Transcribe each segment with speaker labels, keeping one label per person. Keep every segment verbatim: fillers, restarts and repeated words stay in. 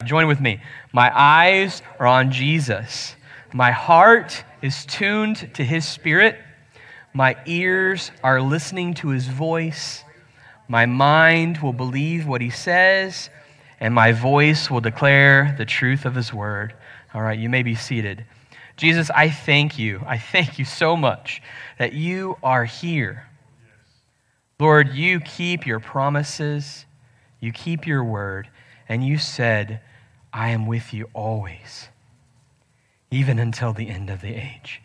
Speaker 1: join with me. My eyes are on Jesus. My heart is tuned to his spirit. My ears are listening to his voice. My mind will believe what he says, and my voice will declare the truth of his word. All right, you may be seated. Jesus, I thank you. I thank you so much that you are here. Lord, you keep your promises. You keep your word. And you said, I am with you always, even until the end of the age.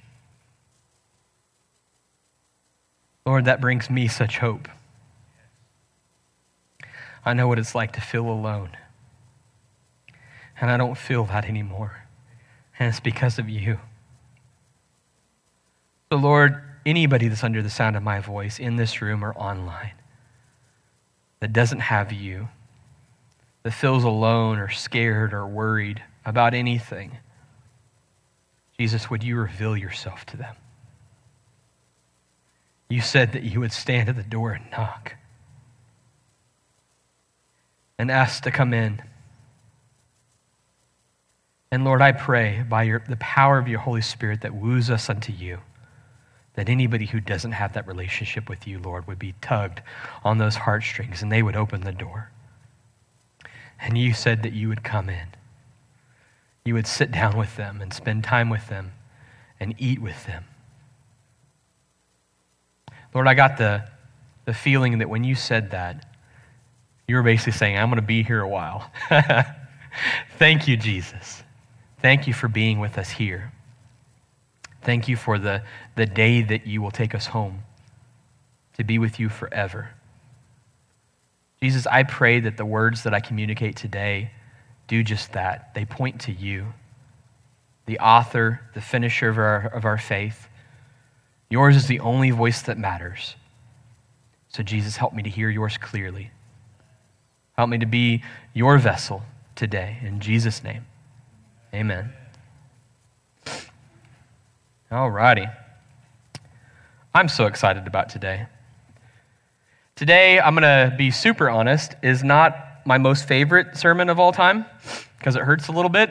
Speaker 1: Lord, that brings me such hope. I know what it's like to feel alone. And I don't feel that anymore. And it's because of you. So Lord, anybody that's under the sound of my voice in this room or online that doesn't have you, that feels alone or scared or worried about anything, Jesus, would you reveal yourself to them? You said that you would stand at the door and knock and ask to come in. And Lord, I pray by your, the power of your Holy Spirit that woos us unto you, that anybody who doesn't have that relationship with you, Lord, would be tugged on those heartstrings and they would open the door. And you said that you would come in. You would sit down with them and spend time with them and eat with them. Lord, I got the, the feeling that when you said that, you were basically saying, I'm going to be here a while. Thank you, Jesus. Thank you for being with us here. Thank you for the, the day that you will take us home to be with you forever. Jesus, I pray that the words that I communicate today do just that. They point to you, the author, the finisher of our, of our faith. Yours is the only voice that matters. So Jesus, help me to hear yours clearly. Help me to be your vessel today. In Jesus' name, amen. All righty. I'm so excited about today. Today, I'm going to be super honest, is not my most favorite sermon of all time because it hurts a little bit.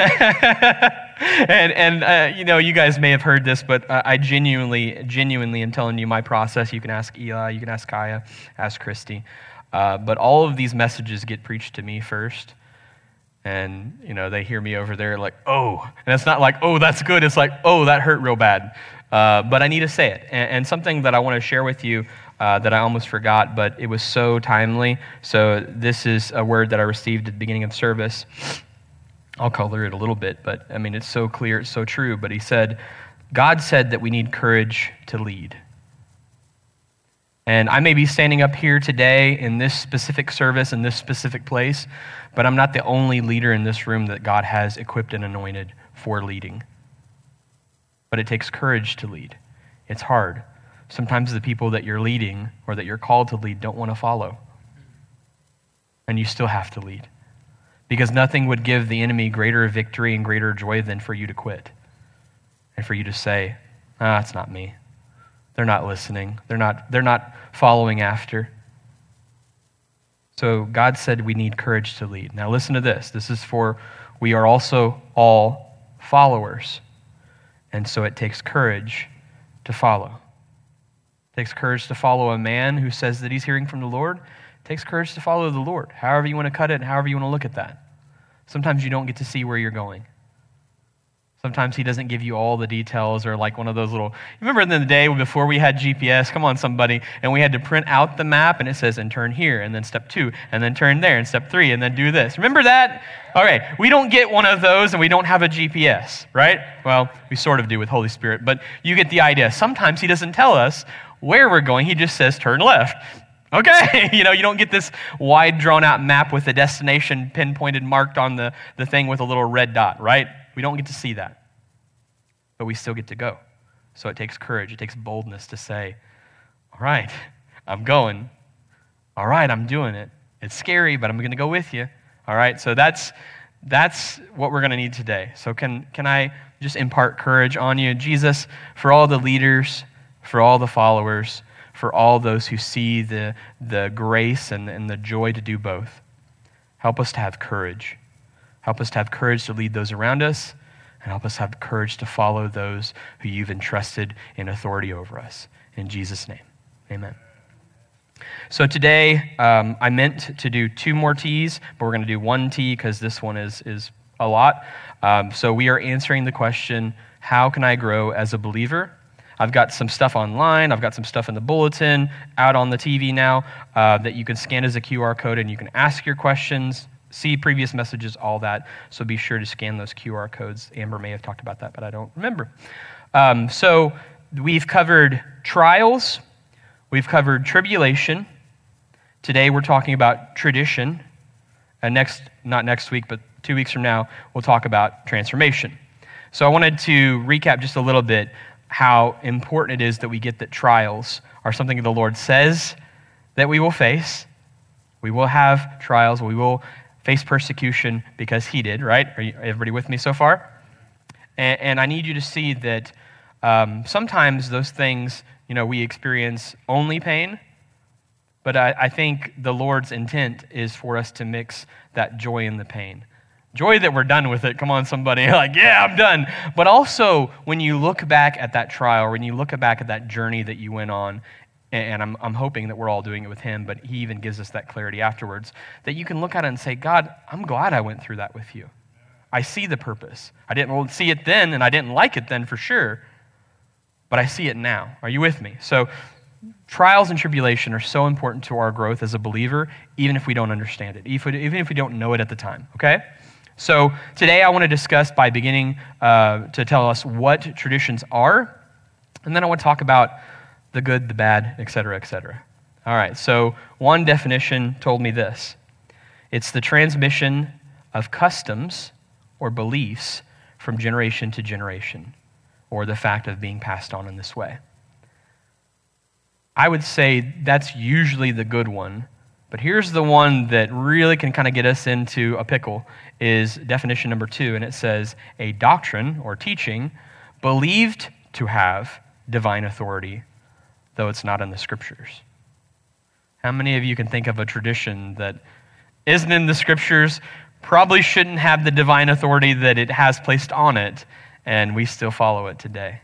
Speaker 1: and, and uh, you know, you guys may have heard this, but uh, I genuinely, genuinely am telling you my process. You can ask Eli, you can ask Kaya, ask Christy. Uh, but all of these messages get preached to me first. And, you know, they hear me over there like, oh. And it's not like, oh, that's good. It's like, oh, that hurt real bad. Uh, but I need to say it. And, and something that I want to share with you uh, that I almost forgot, but it was so timely. So this is a word that I received at the beginning of service. I'll color it a little bit, but, I mean, it's so clear, it's so true. But he said, God said that we need courage to lead. And I may be standing up here today in this specific service, in this specific place, but I'm not the only leader in this room that God has equipped and anointed for leading. But it takes courage to lead. It's hard. Sometimes the people that you're leading or that you're called to lead don't want to follow. And you still have to lead. Because nothing would give the enemy greater victory and greater joy than for you to quit. And for you to say, ah, it's not me. They're not listening. They're not, they're not following after. So God said we need courage to lead. Now listen to this. This is for, we are also all followers. And so it takes courage to follow. It takes courage to follow a man who says that he's hearing from the Lord. It takes courage to follow the Lord, however you want to cut it and however you want to look at that. Sometimes you don't get to see where you're going. Sometimes he doesn't give you all the details or like one of those little, you remember in the day before we had G P S, come on somebody, and we had to print out the map and it says, and turn here, and then step two, and then turn there, and step three, and then do this. Remember that? All right, we don't get one of those and we don't have a G P S, right? Well, we sort of do with Holy Spirit, but you get the idea. Sometimes he doesn't tell us where we're going. He just says, turn left. Okay, you know, you don't get this wide drawn out map with the destination pinpointed marked on the, the thing with a little red dot, right? We don't get to see that, but we still get to go. So it takes courage, it takes boldness to say, all right, I'm going. All right, I'm doing it. It's scary, but I'm going to go with you. All right, so that's that's what we're going to need today. So can can I just impart courage on you? Jesus, for all the leaders, for all the followers, for all those who see the, the grace and, and the joy to do both, help us to have courage. Help us to have courage to lead those around us, and help us have courage to follow those who you've entrusted in authority over us. In Jesus' name, amen. So today, um, I meant to do two more T's, but we're going to do one T because this one is, is a lot. Um, so we are answering the question, how can I grow as a believer? I've got some stuff online. I've got some stuff in the bulletin, out on the T V now, uh, that you can scan as a Q R code, and you can ask your questions, see previous messages, all that. So be sure to scan those Q R codes. Amber may have talked about that, but I don't remember. Um, so we've covered trials. We've covered tribulation. Today we're talking about tradition. And next, not next week, but two weeks from now, we'll talk about transformation. So I wanted to recap just a little bit how important it is that we get that trials are something the Lord says that we will face. We will have trials. We will face persecution because he did, right? Are you, everybody with me so far? And, and I need you to see that um, sometimes those things, you know, we experience only pain, but I, I think the Lord's intent is for us to mix that joy in the pain. Joy that we're done with it. Come on, somebody. Like, yeah, I'm done. But also, when you look back at that trial, when you look back at that journey that you went on, and I'm, I'm hoping that we're all doing it with him, but he even gives us that clarity afterwards, that you can look at it and say, God, I'm glad I went through that with you. I see the purpose. I didn't see it then, and I didn't like it then for sure, but I see it now. Are you with me? So trials and tribulation are so important to our growth as a believer, even if we don't understand it, even if we don't know it at the time, okay? So today I want to discuss by beginning uh, to tell us what traditions are, and then I want to talk about the good, the bad, et cetera, et cetera. All right, so one definition told me this. It's the transmission of customs or beliefs from generation to generation, or the fact of being passed on in this way. I would say that's usually the good one, but here's the one that really can kind of get us into a pickle, is definition number two, and it says, a doctrine or teaching believed to have divine authority, though it's not in the scriptures. How many of you can think of a tradition that isn't in the scriptures, probably shouldn't have the divine authority that it has placed on it, and we still follow it today?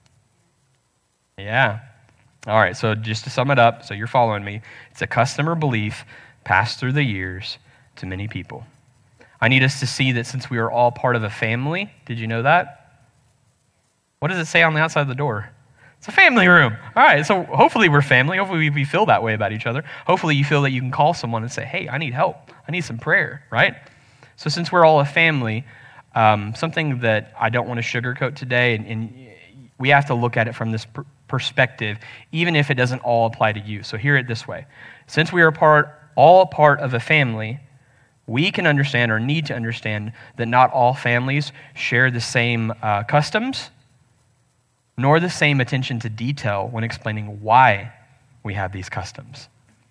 Speaker 1: Yeah. All right, so just to sum it up, so you're following me, it's a custom or belief passed through the years to many people. I need us to see that since we are all part of a family, did you know that? What does it say on the outside of the door? It's a family room. All right, so hopefully we're family. Hopefully we feel that way about each other. Hopefully you feel that you can call someone and say, hey, I need help. I need some prayer, right? So since we're all a family, um, something that I don't want to sugarcoat today, and, and we have to look at it from this pr- perspective, even if it doesn't all apply to you. So hear it this way. Since we are part, all part of a family, we can understand or need to understand that not all families share the same uh, customs, nor the same attention to detail when explaining why we have these customs.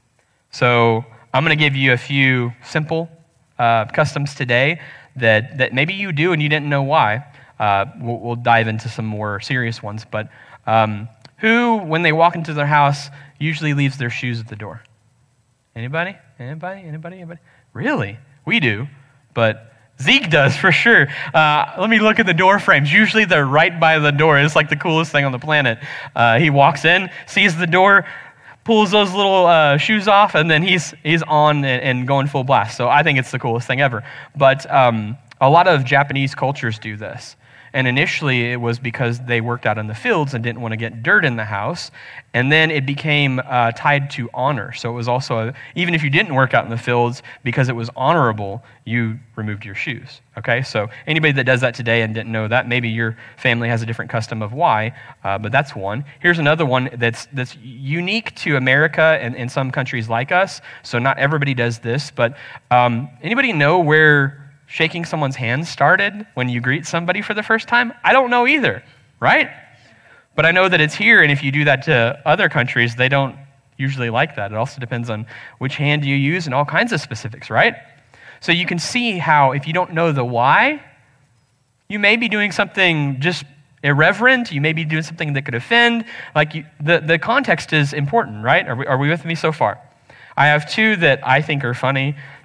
Speaker 1: So I'm going to give you a few simple uh, customs today that, that maybe you do and you didn't know why. Uh, we'll, we'll dive into some more serious ones, but um, who, when they walk into their house, usually leaves their shoes at the door? Anybody? Anybody? Anybody? Anybody? Really? We do, but Zeke does for sure. Uh, let me look at the door frames. Usually they're right by the door. It's like the coolest thing on the planet. Uh, he walks in, sees the door, pulls those little uh, shoes off, and then he's he's on and, and going full blast. So I think it's the coolest thing ever. But um, a lot of Japanese cultures do this. And initially, it was because they worked out in the fields and didn't want to get dirt in the house. And then it became uh, tied to honor. So it was also, a, even if you didn't work out in the fields, because it was honorable, you removed your shoes. Okay? So anybody that does that today and didn't know that, maybe your family has a different custom of why, uh, but that's one. Here's another one that's that's unique to America and, and some countries like us. So not everybody does this, but um, anybody know where shaking someone's hand started when you greet somebody for the first time? I don't know either, right? But I know that it's here, and if you do that to other countries, they don't usually like that. It also depends on which hand you use and all kinds of specifics, right? So you can see how if you don't know the why, you may be doing something just irreverent. You may be doing something that could offend. Like you, the, the context is important, right? Are we, are we with me so far? I have two that I think are funny.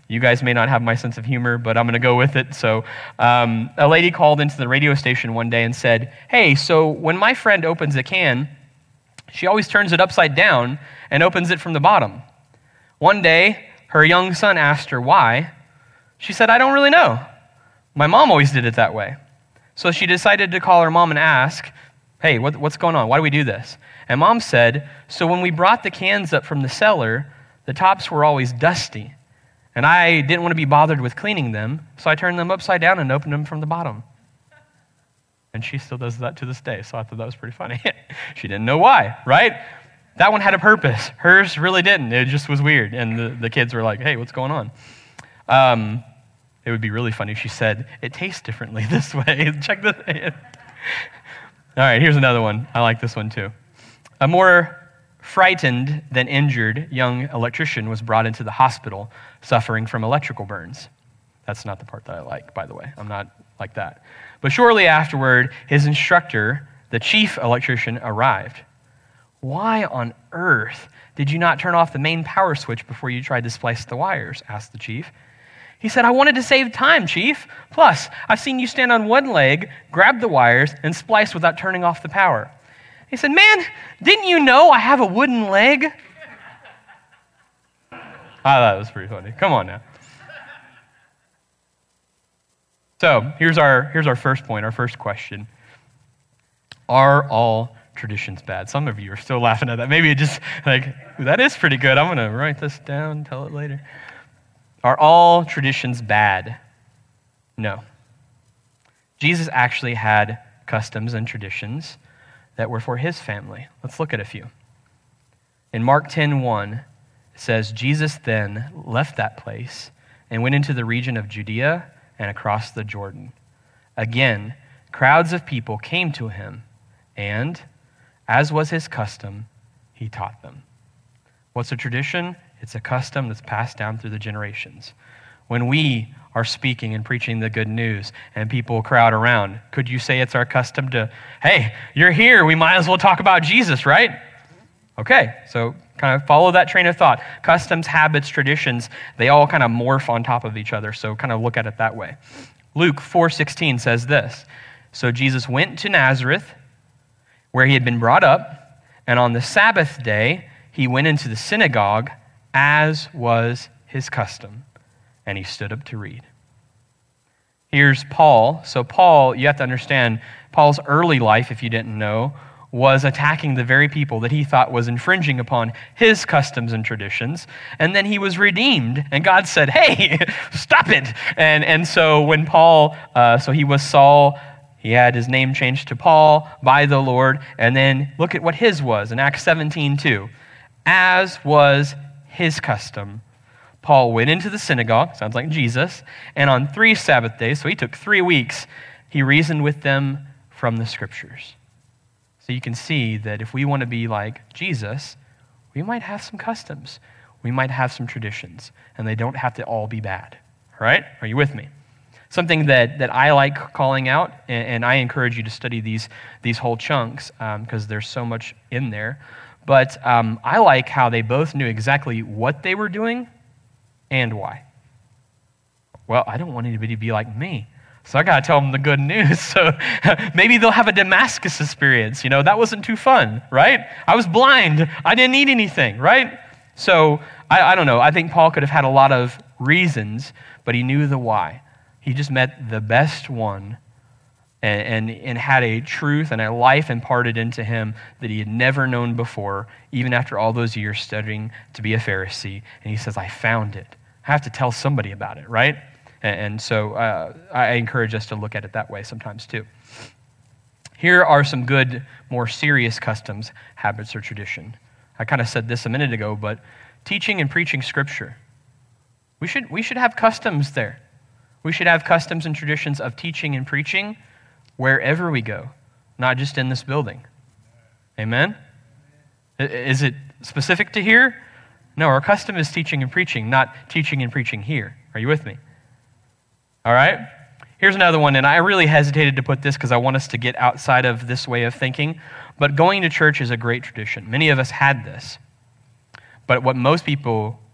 Speaker 1: You guys may not have my sense of humor, but I'm going to go with it. So um, a lady called into the radio station one day and said, hey, so when my friend opens a can, she always turns it upside down and opens it from the bottom. One day, her young son asked her why. She said, I don't really know. My mom always did it that way. So she decided to call her mom and ask, hey, what, what's going on? Why do we do this? And mom said, so when we brought the cans up from the cellar, the tops were always dusty. And I didn't want to be bothered with cleaning them, so I turned them upside down and opened them from the bottom. And she still does that to this day, so I thought that was pretty funny. She didn't know why, right? That one had a purpose. Hers really didn't. It just was weird. And the, the kids were like, hey, what's going on? Um, it would be really funny if she said, it tastes differently this way. Check this. All right, here's another one. I like this one too. A more frightened than injured young electrician was brought into the hospital suffering from electrical burns. That's not the part that I like, by the way. I'm not like that. But shortly afterward, his instructor, the chief electrician, arrived. Why on earth did you not turn off the main power switch before you tried to splice the wires? Asked the chief. He said, I wanted to save time, chief. Plus, I've seen you stand on one leg, grab the wires, and splice without turning off the power. He said, man, didn't you know I have a wooden leg? I thought it was pretty funny. Come on now. So here's our, here's our first point, our first question. Are all traditions bad? Some of you are still laughing at that. Maybe it just like, that is pretty good. I'm going to write this down, tell it later. Are all traditions bad? No. Jesus actually had customs and traditions that were for his family. Let's look at a few. In Mark ten one, it says, Jesus then left that place and went into the region of Judea and across the Jordan. Again, crowds of people came to him, and, as was his custom, he taught them. What's a tradition? It's a custom that's passed down through the generations. When we are speaking and preaching the good news and people crowd around, could you say it's our custom to, hey, you're here, we might as well talk about Jesus, right? Okay, so kind of follow that train of thought. Customs, habits, traditions, they all kind of morph on top of each other, so kind of look at it that way. Luke four sixteen says this, so Jesus went to Nazareth, where he had been brought up, and on the Sabbath day, he went into the synagogue, as was his custom, and he stood up to read. Here's Paul. So Paul, you have to understand, Paul's early life, if you didn't know, was attacking the very people that he thought was infringing upon his customs and traditions. And then he was redeemed, and God said, hey, stop it. And, and so when Paul, uh, so he was Saul, he had his name changed to Paul by the Lord. And then look at what his was in Acts seventeen two. As was his custom, Paul went into the synagogue, sounds like Jesus, and on three Sabbath days, so he took three weeks, he reasoned with them from the scriptures. So you can see that if we want to be like Jesus, we might have some customs. We might have some traditions, and they don't have to all be bad. All right? Are you with me? Something that, that I like calling out, and, and I encourage you to study these, these whole chunks because um, there's so much in there. But um, I like how they both knew exactly what they were doing and why. Well, I don't want anybody to be like me, so I got to tell them the good news. So maybe they'll have a Damascus experience. You know, that wasn't too fun, right? I was blind. I didn't need anything, right? So I, I don't know. I think Paul could have had a lot of reasons, but he knew the why. He just met the best one and, and, and had a truth and a life imparted into him that he had never known before, even after all those years studying to be a Pharisee. And he says, I found it. I have to tell somebody about it, right? And, and so uh, I encourage us to look at it that way sometimes too. Here are some good, more serious customs, habits, or tradition. I kind of said this a minute ago, but teaching and preaching Scripture. We should, we should have customs there. We should have customs and traditions of teaching and preaching wherever we go, not just in this building. Amen? Is it specific to here? No, our custom is teaching and preaching, not teaching and preaching here. Are you with me? All right? Here's another one, and I really hesitated to put this because I want us to get outside of this way of thinking, but going to church is a great tradition. Many of us had this. But what most people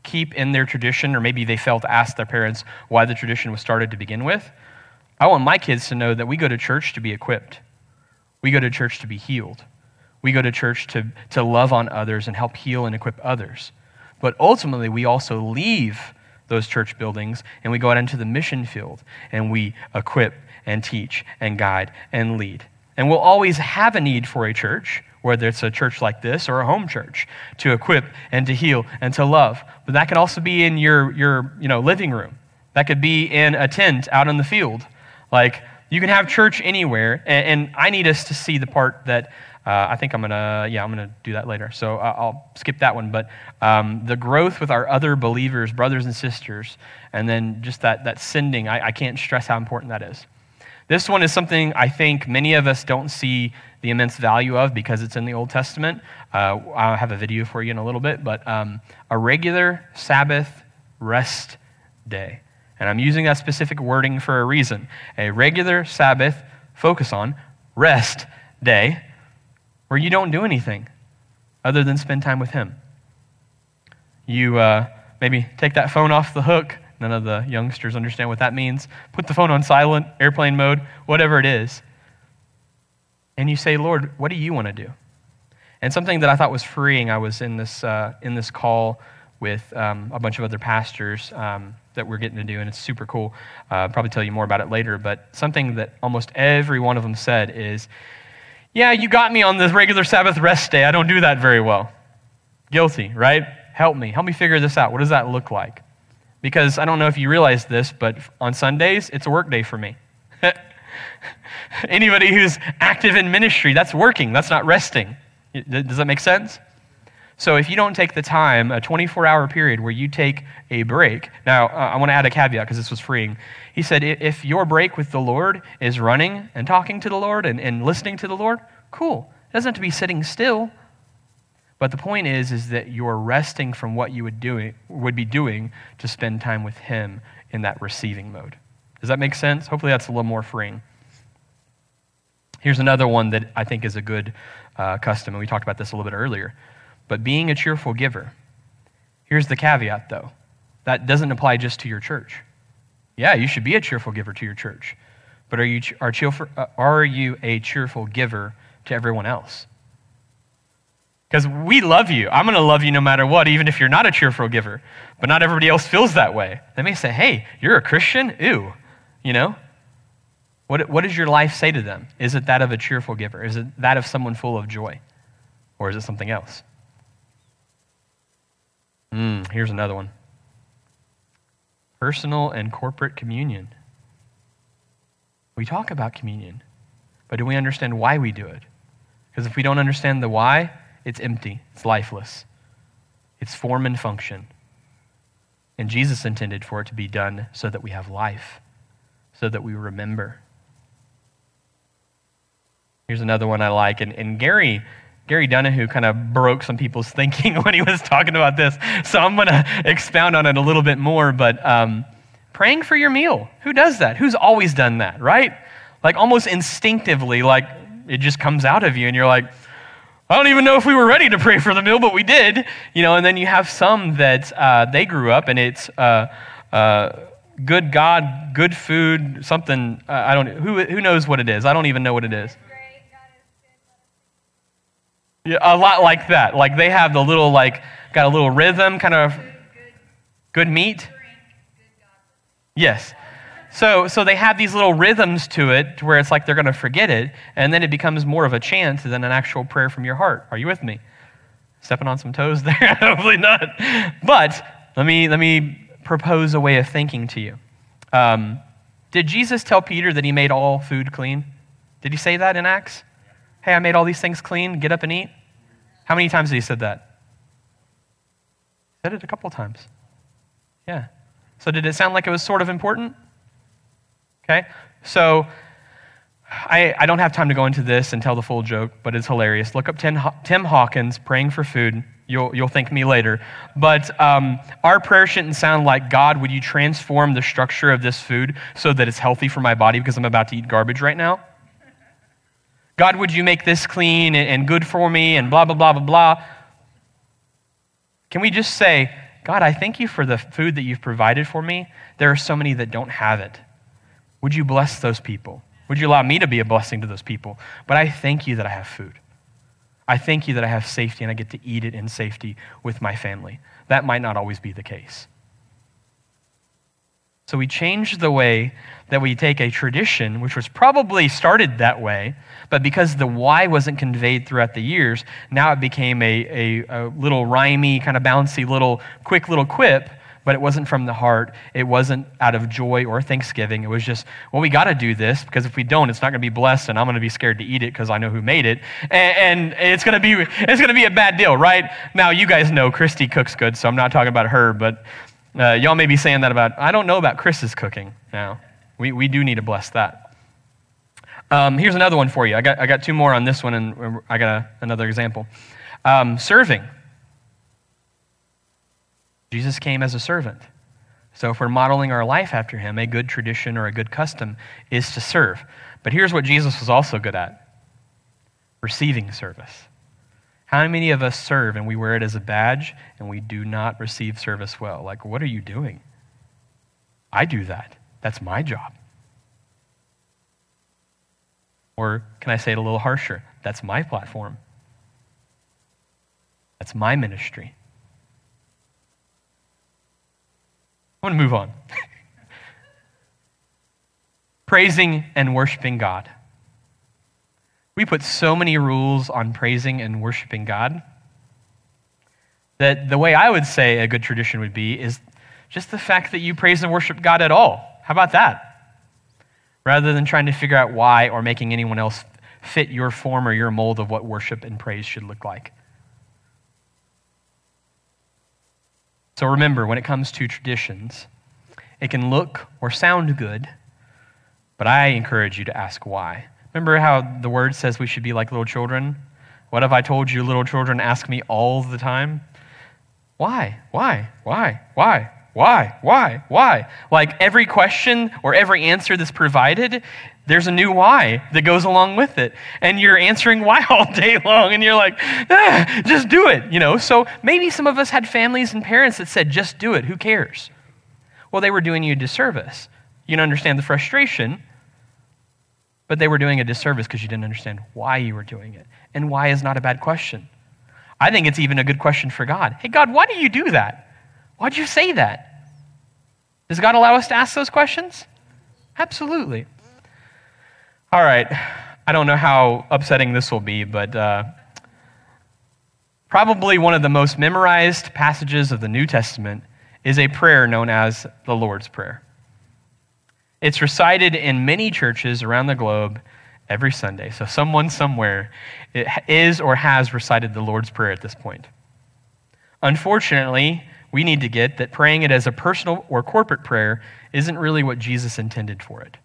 Speaker 1: keep in their tradition, or maybe they failed to ask their parents why the tradition was started to begin with. I want my kids to know that we go to church to be equipped. We go to church to be healed. We go to church to, to love on others and help heal and equip others. But ultimately, we also leave those church buildings and we go out into the mission field and we equip and teach and guide and lead. And we'll always have a need for a church, whether it's a church like this or a home church, to equip and to heal and to love. But that can also be in your, your you know, living room. That could be in a tent out in the field. Like, you can have church anywhere, and, and I need us to see the part that, uh, I think I'm going to, yeah, I'm going to do that later. So uh, I'll skip that one. But um, the growth with our other believers, brothers and sisters, and then just that, that sending, I, I can't stress how important that is. This one is something I think many of us don't see the immense value of because it's in the Old Testament. Uh, I'll have a video for you in a little bit, but um, a regular Sabbath rest day. And I'm using that specific wording for a reason. A regular Sabbath, focus on, rest day, where you don't do anything other than spend time with Him. You uh, maybe take that phone off the hook. None of the youngsters understand what that means. Put the phone on silent, airplane mode, whatever it is. And you say, Lord, what do you want to do? And something that I thought was freeing, I was in this uh, in this call with um, a bunch of other pastors um, that we're getting to do, and it's super cool. Uh, I'll probably tell you more about it later, but something that almost every one of them said is, yeah, you got me on this regular Sabbath rest day. I don't do that very well. Guilty, right? Help me. Help me figure this out. What does that look like? Because I don't know if you realize this, but on Sundays, it's a work day for me. Anybody who's active in ministry, that's working. That's not resting. Does that make sense? So if you don't take the time, a twenty-four hour period where you take a break. Now, uh, I want to add a caveat because this was freeing. He said, if your break with the Lord is running and talking to the Lord and, and listening to the Lord, cool. It doesn't have to be sitting still. But the point is, is that you're resting from what you would doing would be doing to spend time with Him in that receiving mode. Does that make sense? Hopefully that's a little more freeing. Here's another one that I think is a good uh, custom, and we talked about this a little bit earlier. But being a cheerful giver. Here's the caveat, though. That doesn't apply just to your church. Yeah, you should be a cheerful giver to your church. But are you, are cheerful, uh, are you a cheerful giver to everyone else? Because we love you. I'm going to love you no matter what, even if you're not a cheerful giver. But not everybody else feels that way. They may say, hey, you're a Christian? Ew. You know? What, what does your life say to them? Is it that of a cheerful giver? Is it that of someone full of joy? Or is it something else? Mm, here's another one. Personal and corporate communion. We talk about communion, but do we understand why we do it? Because if we don't understand the why, it's empty, it's lifeless. It's form and function. And Jesus intended for it to be done so that we have life, so that we remember. Here's another one I like, and, and Gary Gary Donahue kind of broke some people's thinking when he was talking about this, so I'm going to expound on it a little bit more, but um, praying for your meal. Who does that? Who's always done that, right? Like almost instinctively, like it just comes out of you, and you're like, I don't even know if we were ready to pray for the meal, but we did, you know. And then you have some that uh, they grew up, and it's uh, uh, good God, good food, something. Uh, I don't. Who who knows what it is? I don't even know what it is. Yeah, a lot like that. Like they have the little like got a little rhythm, kind of good meat. Yes. So, so they have these little rhythms to it to where it's like they're going to forget it, and then it becomes more of a chant than an actual prayer from your heart. Are you with me? Stepping on some toes there? Hopefully not. But let me let me propose a way of thinking to you. Um, did Jesus tell Peter that he made all food clean? Did he say that in Acts? Hey, I made all these things clean. Get up and eat. How many times did he said that? He said it a couple times. Yeah. So did it sound like it was sort of important? Okay, so I, I don't have time to go into this and tell the full joke, but it's hilarious. Look up Tim, Tim Hawkins, Praying for Food. You'll, you'll thank me later. But um, our prayer shouldn't sound like, God, would you transform the structure of this food so that it's healthy for my body because I'm about to eat garbage right now? God, would you make this clean and, and good for me and blah, blah, blah, blah, blah. Can we just say, God, I thank you for the food that you've provided for me. There are so many that don't have it. Would you bless those people? Would you allow me to be a blessing to those people? But I thank you that I have food. I thank you that I have safety and I get to eat it in safety with my family. That might not always be the case. So we changed the way that we take a tradition, which was probably started that way, but because the why wasn't conveyed throughout the years, now it became a, a, a little rhymey, kind of bouncy, little quick little quip, but it wasn't from the heart. It wasn't out of joy or thanksgiving. It was just, well, we got to do this because if we don't, it's not going to be blessed, and I'm going to be scared to eat it because I know who made it, and, and it's going to be it's going to be a bad deal, right? Now, you guys know Christy cooks good, so I'm not talking about her, but uh, y'all may be saying that about, I don't know about Chris's cooking now. We we do need to bless that. Um, here's another one for you. I got I got two more on this one, and I got a, another example. Um, serving. Jesus came as a servant. So if we're modeling our life after him, a good tradition or a good custom is to serve. But here's what Jesus was also good at. Receiving service. How many of us serve and we wear it as a badge and we do not receive service well? Like, what are you doing? I do that. That's my job. Or can I say it a little harsher? That's my platform. That's my ministry. I want to move on. Praising and worshiping God. We put so many rules on praising and worshiping God that the way I would say a good tradition would be is just the fact that you praise and worship God at all. How about that? Rather than trying to figure out why or making anyone else fit your form or your mold of what worship and praise should look like. So remember, when it comes to traditions, it can look or sound good, but I encourage you to ask why. Remember how the word says we should be like little children? What have I told you, little children ask me all the time? Why? Why? Why? Why? Why? Why? Why? Like every question or every answer that's provided, there's a new why that goes along with it. And you're answering why all day long, and you're like, ah, just do it, you know? So maybe some of us had families and parents that said, just do it, who cares? Well, they were doing you a disservice. You don't understand the frustration, but they were doing a disservice because you didn't understand why you were doing it. And why is not a bad question. I think it's even a good question for God. Hey, God, why do you do that? Why'd you say that? Does God allow us to ask those questions? Absolutely. All right. I don't know how upsetting this will be, but uh, probably one of the most memorized passages of the New Testament is a prayer known as the Lord's Prayer. It's recited in many churches around the globe every Sunday. So someone somewhere is or has recited the Lord's Prayer at this point. Unfortunately, we need to get that praying it as a personal or corporate prayer isn't really what Jesus intended for it.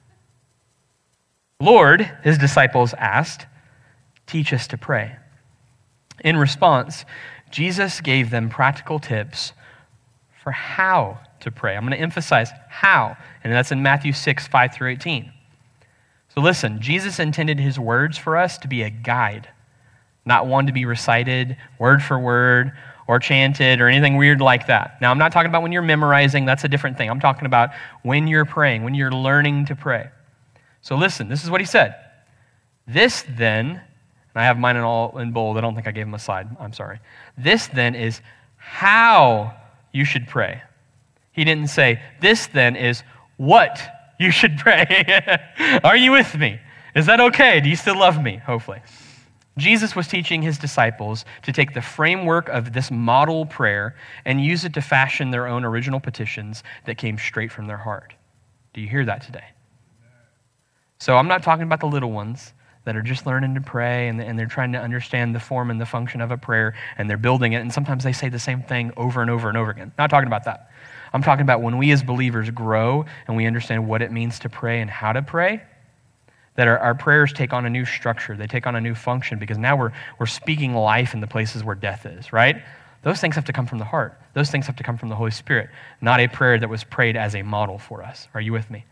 Speaker 1: Lord, his disciples asked, teach us to pray. In response, Jesus gave them practical tips for how to pray. I'm going to emphasize how, and that's in Matthew six, five through eighteen. So listen, Jesus intended his words for us to be a guide, not one to be recited word for word or chanted or anything weird like that. Now, I'm not talking about when you're memorizing. That's a different thing. I'm talking about when you're praying, when you're learning to pray. So listen, this is what he said. This then, and I have mine in all in bold. I don't think I gave him a slide. I'm sorry. This then is how you should pray. He didn't say, this then is what you should pray. Are you with me? Is that okay? Do you still love me? Hopefully. Jesus was teaching his disciples to take the framework of this model prayer and use it to fashion their own original petitions that came straight from their heart. Do you hear that today? So I'm not talking about the little ones that are just learning to pray and, and they're trying to understand the form and the function of a prayer and they're building it, and sometimes they say the same thing over and over and over again. Not talking about that. I'm talking about when we as believers grow and we understand what it means to pray and how to pray, that our, our prayers take on a new structure. They take on a new function because now we're, we're speaking life in the places where death is, right? Those things have to come from the heart. Those things have to come from the Holy Spirit, not a prayer that was prayed as a model for us. Are you with me?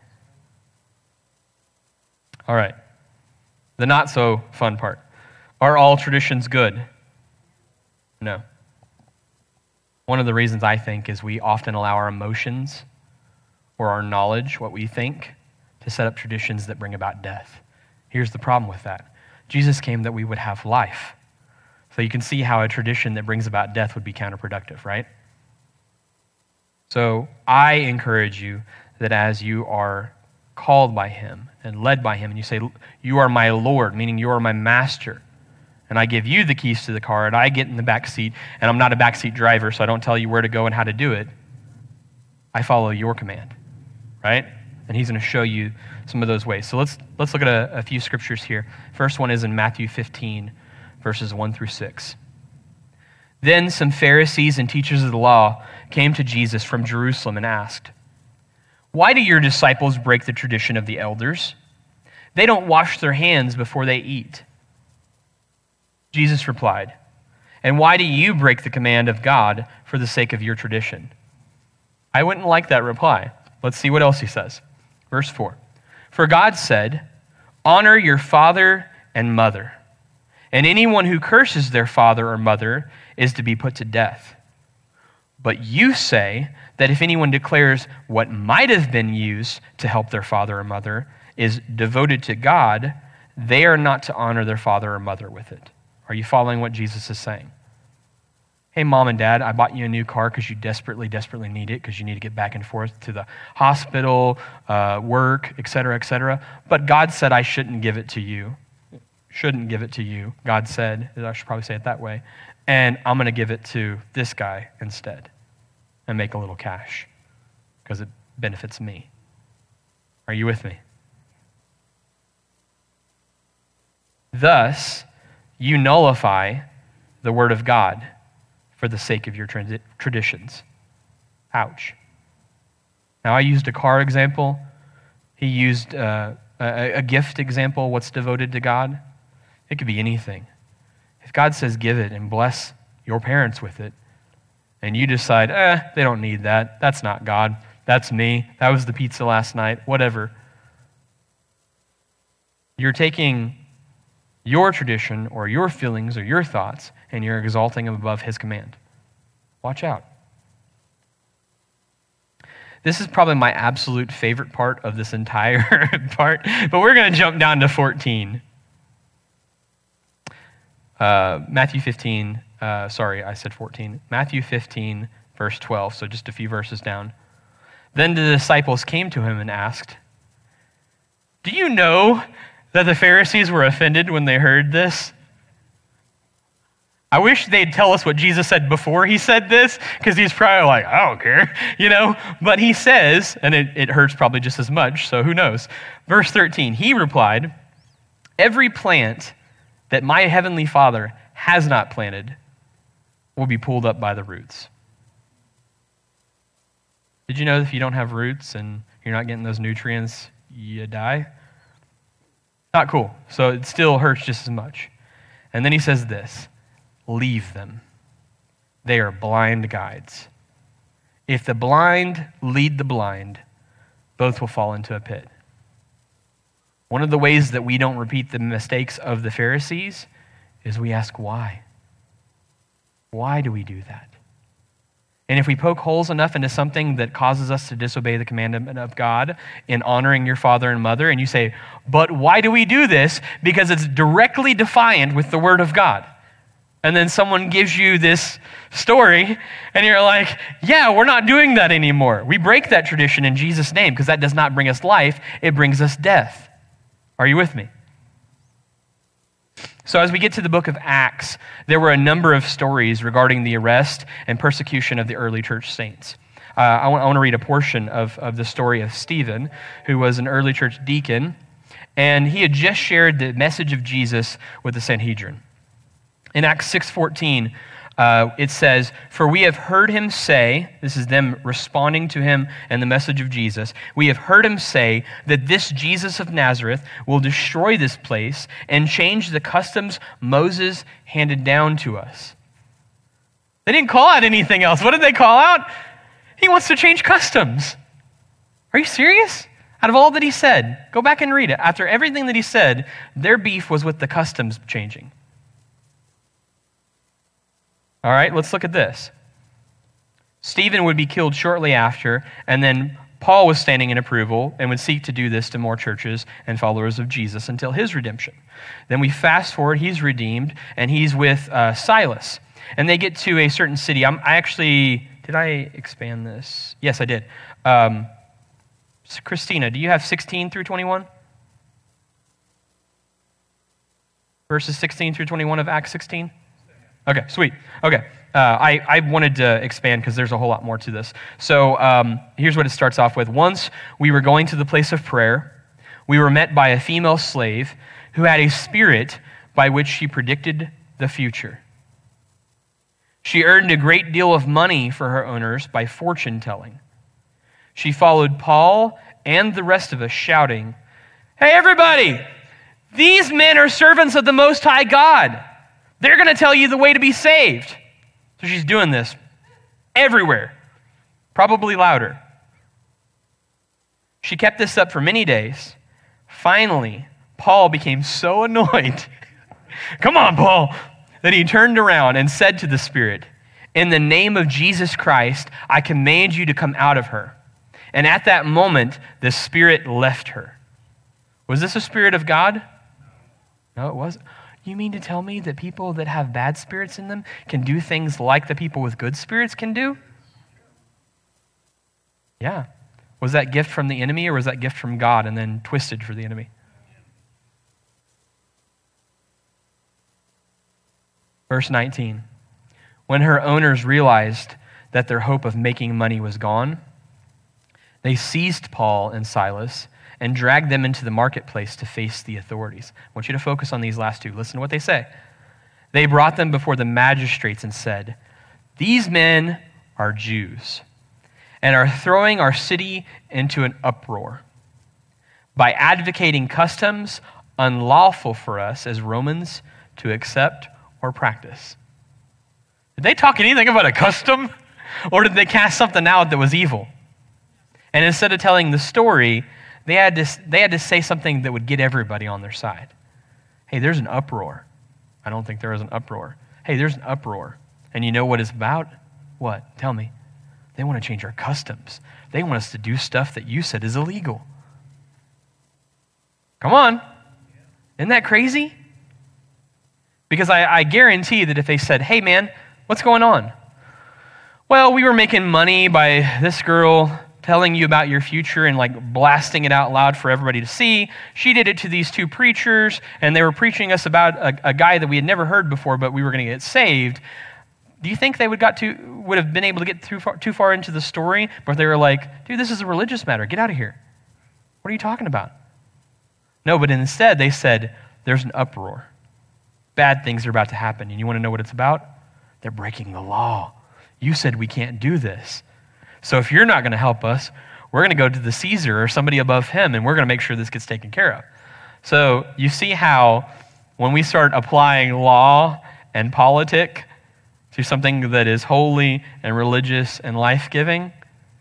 Speaker 1: All right. The not so fun part. Are all traditions good? No. One of the reasons I think is we often allow our emotions or our knowledge, what we think, to set up traditions that bring about death. Here's the problem with that. Jesus came that we would have life. So you can see how a tradition that brings about death would be counterproductive, right? So I encourage you that as you are called by him and led by him, and you say, you are my Lord, meaning you are my master, and I give you the keys to the car, and I get in the back seat, and I'm not a backseat driver, so I don't tell you where to go and how to do it. I follow your command, right? And he's going to show you some of those ways. So let's let's look at a, a few scriptures here. First one is in Matthew fifteen, verses one through six. Then some Pharisees and teachers of the law came to Jesus from Jerusalem and asked, "Why do your disciples break the tradition of the elders? They don't wash their hands before they eat." Jesus replied, "And why do you break the command of God for the sake of your tradition?" I wouldn't like that reply. Let's see what else he says. Verse four. For God said, "Honor your father and mother, and anyone who curses their father or mother is to be put to death. But you say that if anyone declares what might have been used to help their father or mother is devoted to God, they are not to honor their father or mother with it." Are you following what Jesus is saying? Hey, mom and dad, I bought you a new car because you desperately, desperately need it because you need to get back and forth to the hospital, uh, work, et cetera, et cetera. But God said I shouldn't give it to you. Shouldn't give it to you. God said, I should probably say it that way. And I'm going to give it to this guy instead and make a little cash because it benefits me. Are you with me? Thus, you nullify the word of God for the sake of your trad- traditions. Ouch. Now, I used a car example. He used uh, a, a gift example, what's devoted to God. It could be anything. If God says give it and bless your parents with it, and you decide, eh, they don't need that. That's not God. That's me. That was the pizza last night. Whatever. You're taking your tradition or your feelings or your thoughts, and you're exalting them above his command. Watch out. This is probably my absolute favorite part of this entire part, but we're going to jump down to fourteen. Uh, Matthew fifteen, uh, sorry, I said fourteen. Matthew fifteen, verse twelve, so just a few verses down. Then the disciples came to him and asked, "Do you know that the Pharisees were offended when they heard this?" I wish they'd tell us what Jesus said before he said this, because he's probably like, I don't care, you know? But he says, and it, it hurts probably just as much, so who knows? Verse thirteen, he replied, "Every plant that my heavenly Father has not planted will be pulled up by the roots." Did you know that if you don't have roots and you're not getting those nutrients, you die? Not cool. So it still hurts just as much. And then he says this, "Leave them. They are blind guides. If the blind lead the blind, both will fall into a pit." One of the ways that we don't repeat the mistakes of the Pharisees is we ask why. Why do we do that? And if we poke holes enough into something that causes us to disobey the commandment of God in honoring your father and mother, and you say, but why do we do this? Because it's directly defiant with the word of God. And then someone gives you this story, and you're like, yeah, we're not doing that anymore. We break that tradition in Jesus' name because that does not bring us life, it brings us death. Are you with me? So as we get to the book of Acts, there were a number of stories regarding the arrest and persecution of the early church saints. Uh, I, want, I want to read a portion of, of the story of Stephen, who was an early church deacon, and he had just shared the message of Jesus with the Sanhedrin. In Acts six fourteen, uh, it says, "For we have heard him say," this is them responding to him and the message of Jesus, "we have heard him say that this Jesus of Nazareth will destroy this place and change the customs Moses handed down to us." They didn't call out anything else. What did they call out? He wants to change customs. Are you serious? Out of all that he said, go back and read it. After everything that he said, their beef was with the customs changing. All right, let's look at this. Stephen would be killed shortly after, and then Paul was standing in approval and would seek to do this to more churches and followers of Jesus until his redemption. Then we fast forward, he's redeemed, and he's with uh, Silas. And they get to a certain city. I'm, I actually, did I expand this? Yes, I did. Um, Christina, do you have sixteen through twenty-one? Verses sixteen through twenty-one of Acts sixteen? Okay, sweet. Okay. Uh, I, I wanted to expand because there's a whole lot more to this. So um, here's what it starts off with. Once we were going to the place of prayer, we were met by a female slave who had a spirit by which she predicted the future. She earned a great deal of money for her owners by fortune telling. She followed Paul and the rest of us shouting, "Hey, everybody, these men are servants of the Most High God. They're going to tell you the way to be saved." So she's doing this everywhere, probably louder. She kept this up for many days. Finally, Paul became so annoyed, come on, Paul, that he turned around and said to the spirit, "In the name of Jesus Christ, I command you to come out of her." And at that moment, the spirit left her. Was this a spirit of God? No, it wasn't. You mean to tell me that people that have bad spirits in them can do things like the people with good spirits can do? Yeah. Was that gift from the enemy or was that gift from God and then twisted for the enemy? Verse nineteen. When her owners realized that their hope of making money was gone, they seized Paul and Silas and dragged them into the marketplace to face the authorities. I want you to focus on these last two. Listen to what they say. They brought them before the magistrates and said, "These men are Jews and are throwing our city into an uproar by advocating customs unlawful for us as Romans to accept or practice." Did they talk anything about a custom? Or did they cast something out that was evil? And instead of telling the story, they had to, they had to say something that would get everybody on their side. Hey, there's an uproar. I don't think there is an uproar. Hey, there's an uproar. And you know what it's about? What? Tell me. They want to change our customs. They want us to do stuff that you said is illegal. Come on. Isn't that crazy? Because I, I guarantee that if they said, "Hey man, what's going on?" "Well, we were making money by this girl telling you about your future and like blasting it out loud for everybody to see. She did it to these two preachers and they were preaching us about a, a guy that we had never heard before, but we were going to get saved." Do you think they would got to would have been able to get too far, too far into the story? But they were like, "Dude, this is a religious matter. Get out of here. What are you talking about?" No, but instead they said, "There's an uproar. Bad things are about to happen. And you want to know what it's about? They're breaking the law. You said we can't do this. So if you're not going to help us, we're going to go to the Caesar or somebody above him, and we're going to make sure this gets taken care of." So you see how when we start applying law and politic to something that is holy and religious and life-giving,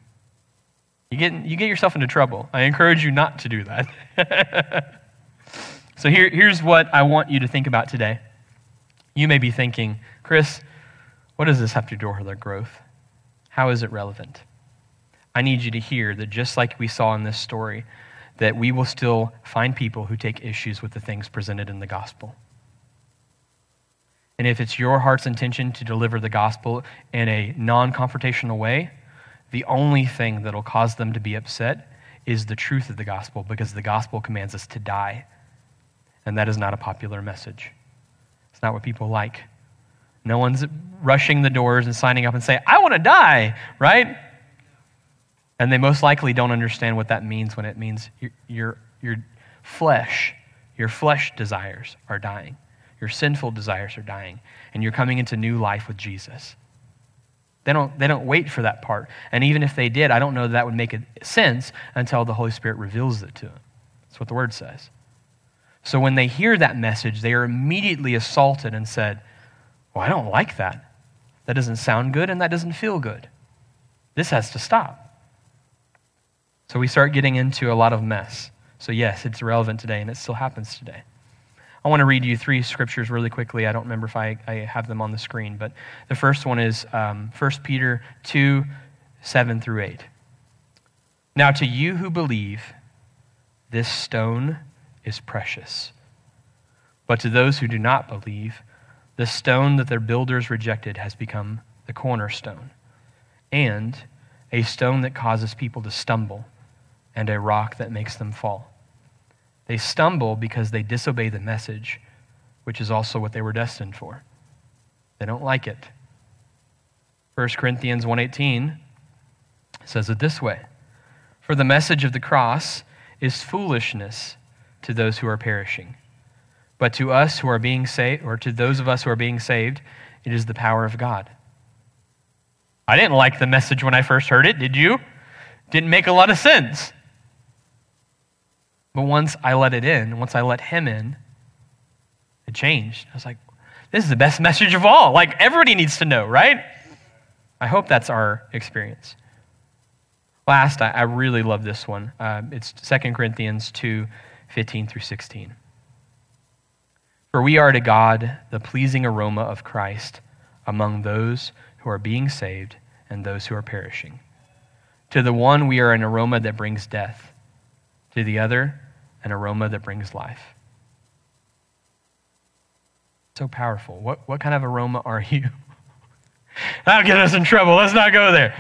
Speaker 1: you get, you get yourself into trouble. I encourage you not to do that. So here, here's what I want you to think about today. You may be thinking, "Chris, what does this have to do with our growth? How is it relevant?" I need you to hear that just like we saw in this story, that we will still find people who take issues with the things presented in the gospel. And if it's your heart's intention to deliver the gospel in a non-confrontational way, the only thing that'll cause them to be upset is the truth of the gospel, because the gospel commands us to die. And that is not a popular message. It's not what people like. No one's rushing the doors and signing up and saying, "I want to die," right? And they most likely don't understand what that means when it means your, your, your flesh, your flesh desires are dying. Your sinful desires are dying. And you're coming into new life with Jesus. They don't, they don't wait for that part. And even if they did, I don't know that, that would make sense until the Holy Spirit reveals it to them. That's what the Word says. So when they hear that message, they are immediately assaulted and said, "Well, I don't like that. That doesn't sound good and that doesn't feel good. This has to stop." So we start getting into a lot of mess. So yes, it's relevant today and it still happens today. I want to read you three scriptures really quickly. I don't remember if I, I have them on the screen, but the first one is um, First Peter two, seven through eight. Now to you who believe, this stone is precious. But to those who do not believe, the stone that their builders rejected has become the cornerstone, and a stone that causes people to stumble, and a rock that makes them fall. They stumble because they disobey the message, which is also what they were destined for. They don't like it. First Corinthians one eighteen says it this way, for the message of the cross is foolishness to those who are perishing. But to us who are being saved, or to those of us who are being saved, it is the power of God. I didn't like the message when I first heard it, did you? Didn't make a lot of sense. But once I let it in, once I let him in, it changed. I was like, this is the best message of all. Like, everybody needs to know, right? I hope that's our experience. Last, I, I really love this one. Uh, it's Second Corinthians two, fifteen through sixteen. For we are to God the pleasing aroma of Christ among those who are being saved and those who are perishing. To the one we are an aroma that brings death, to the other, an aroma that brings life. So powerful. What, what kind of aroma are you? That'll get us in trouble. Let's not go there.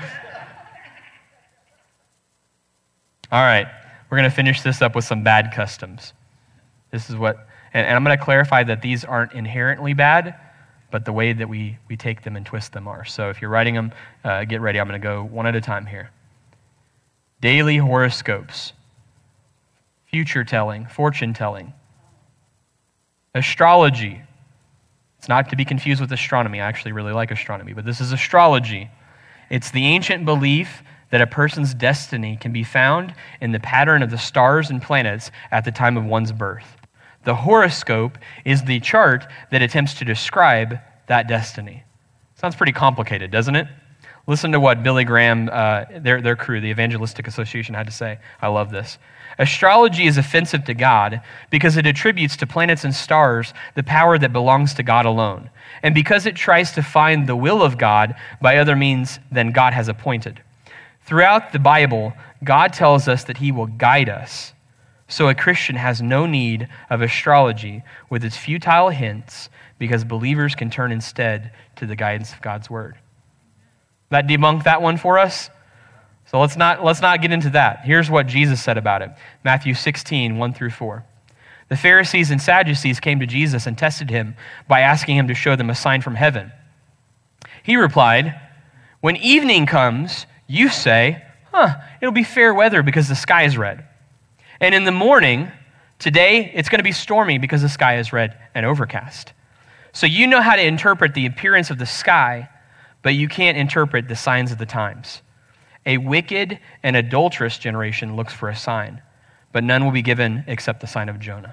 Speaker 1: All right. We're going to finish this up with some bad customs. This is what, and, and I'm going to clarify that these aren't inherently bad, but the way that we, we take them and twist them are. So if you're writing them, uh, get ready. I'm going to go one at a time here. Daily horoscopes. Future telling, fortune telling. Astrology. It's not to be confused with astronomy. I actually really like astronomy, but this is astrology. It's the ancient belief that a person's destiny can be found in the pattern of the stars and planets at the time of one's birth. The horoscope is the chart that attempts to describe that destiny. Sounds pretty complicated, doesn't it? Listen to what Billy Graham, uh, their, their crew, the Evangelistic Association, had to say. I love this. Astrology is offensive to God because it attributes to planets and stars the power that belongs to God alone, and because it tries to find the will of God by other means than God has appointed. Throughout the Bible, God tells us that he will guide us, so a Christian has no need of astrology with its futile hints because believers can turn instead to the guidance of God's word. That debunked that one for us? So let's not, let's not get into that. Here's what Jesus said about it. Matthew sixteen, one through four. The Pharisees and Sadducees came to Jesus and tested him by asking him to show them a sign from heaven. He replied, when evening comes, you say, huh, it'll be fair weather because the sky is red. And in the morning, today, it's going to be stormy because the sky is red and overcast. So you know how to interpret the appearance of the sky, but you can't interpret the signs of the times. A wicked and adulterous generation looks for a sign, but none will be given except the sign of Jonah.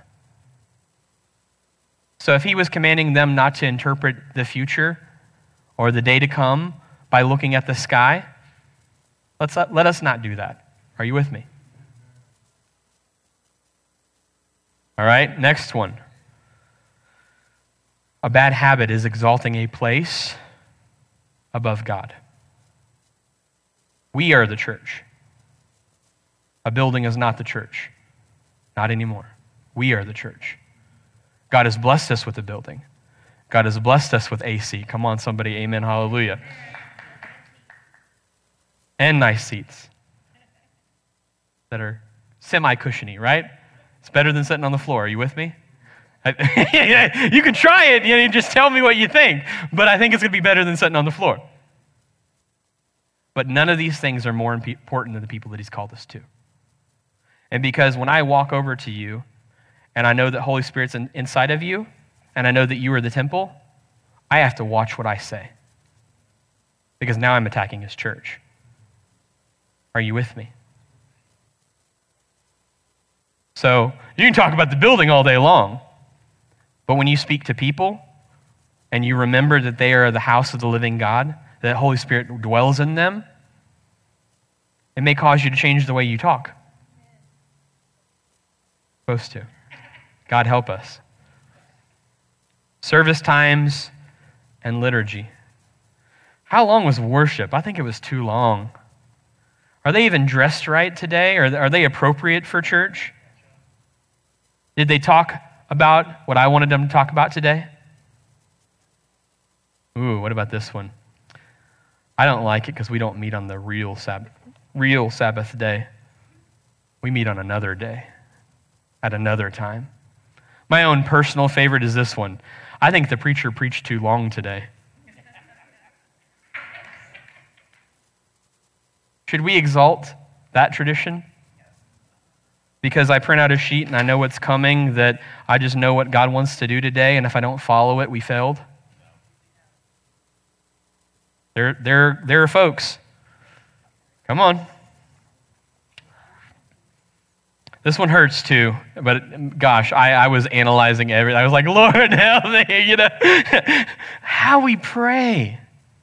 Speaker 1: So if he was commanding them not to interpret the future or the day to come by looking at the sky, let's, let us not do that. Are you with me? All right, next one. A bad habit is exalting a place above God. We are the church. A building is not the church. Not anymore. We are the church. God has blessed us with a building. God has blessed us with A C. Come on, somebody. Amen. Hallelujah. And nice seats that are semi-cushiony, right? It's better than sitting on the floor. Are you with me? I, you can try it. You know, just tell me what you think. But I think it's going to be better than sitting on the floor. But none of these things are more important than the people that he's called us to. And because when I walk over to you, and I know that Holy Spirit's in, inside of you, and I know that you are the temple, I have to watch what I say. Because now I'm attacking his church. Are you with me? So you can talk about the building all day long, but when you speak to people and you remember that they are the house of the living God, that Holy Spirit dwells in them, it may cause you to change the way you talk. Supposed to. God help us. service times, and liturgy. How long was worship? I think it was too long. Are they even dressed right today? Are are they appropriate for church? Did they talk about what I wanted them to talk about today? Ooh, what about this one? I don't like it because we don't meet on the real Sabbath, real Sabbath day. We meet on another day, at another time. My own personal favorite is this one. I think the preacher preached too long today. Should we exalt that tradition? Because I print out a sheet and I know what's coming, that I just know what God wants to do today, and if I don't follow it, we failed? There, there, there are folks. Come on. This one hurts too, but gosh, I, I was analyzing everything. I was like, Lord, help me, you know. How we pray.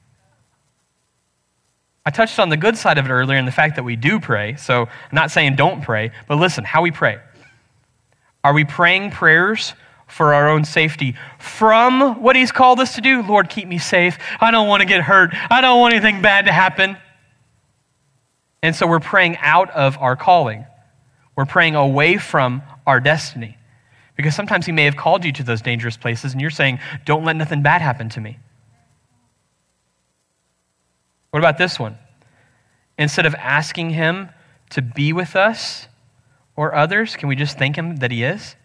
Speaker 1: I touched on the good side of it earlier in the fact that we do pray. So I'm not saying don't pray, but listen, how we pray. Are we praying prayers for our own safety from what he's called us to do? Lord, keep me safe. I don't want to get hurt. I don't want anything bad to happen. And so we're praying out of our calling. We're praying away from our destiny. Because sometimes he may have called you to those dangerous places and you're saying, don't let nothing bad happen to me. What about this one? Instead of asking him to be with us or others, can we just thank him that he is?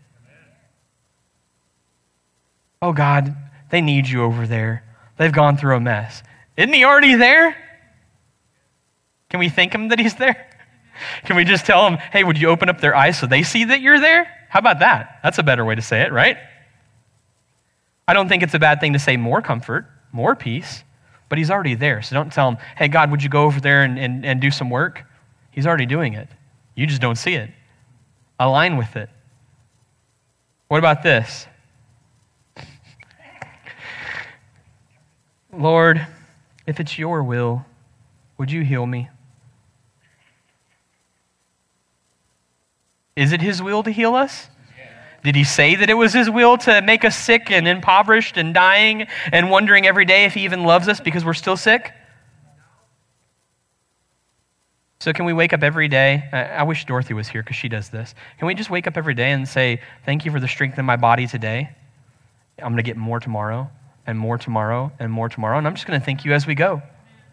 Speaker 1: Oh God, they need you over there. They've gone through a mess. Isn't he already there? Can we thank him that he's there? Can we just tell him, hey, would you open up their eyes so they see that you're there? How about that? That's a better way to say it, right? I don't think it's a bad thing to say more comfort, more peace, but he's already there. So don't tell him, hey, God, would you go over there and, and, and do some work? He's already doing it. You just don't see it. Align with it. What about this? Lord, if it's your will, would you heal me? Is it his will to heal us? Did he say that it was his will to make us sick and impoverished and dying and wondering every day if he even loves us because we're still sick? So can we wake up every day? I wish Dorothy was here because she does this. Can we just wake up every day and say, thank you for the strength in my body today. I'm going to get more tomorrow and more tomorrow and more tomorrow. And I'm just going to thank you as we go.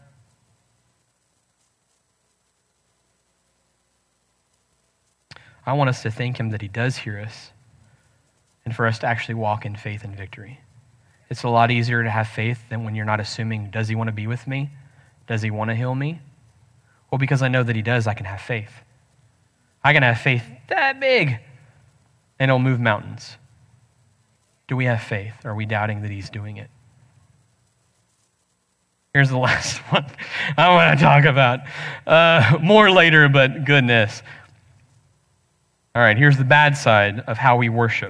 Speaker 1: I want us to thank him that he does hear us and for us to actually walk in faith and victory. It's a lot easier to have faith than when you're not assuming, does he want to be with me? Does he want to heal me? Well, because I know that he does, I can have faith. I can have faith that big, and it'll move mountains. Do we have faith? Or are we doubting that he's doing it? Here's the last one I want to talk about. Uh, more later, but goodness. All right, here's the bad side of how we worship.